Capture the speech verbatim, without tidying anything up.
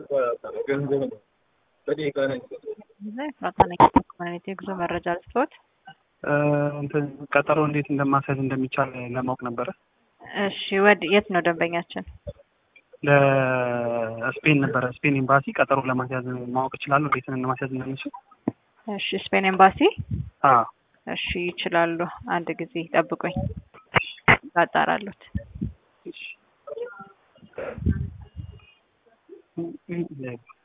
ፍራታና ኮሚኒቲ ጉዞ መረጃ ልስጥዎት። እንትን ቀጠሮ እንዴት እንደማስያዝ እንደሚቻል ለማወቅ ነበረ። እሺ ወድ የት ነው ደንበኛችን? ለስፔን ነበረ። ስፔን ኤምባሲ ቀጠሮ ለማስያዝ ማወቅ እችላለሁ እንዴት እንደማስያዝ እንደምችል? እሺ ስፔን ኤምባሲ? አዎ እሺ ይችላሉ። አንድ ጊዜ ጠብቁኝ ታጣራሉት። እሺ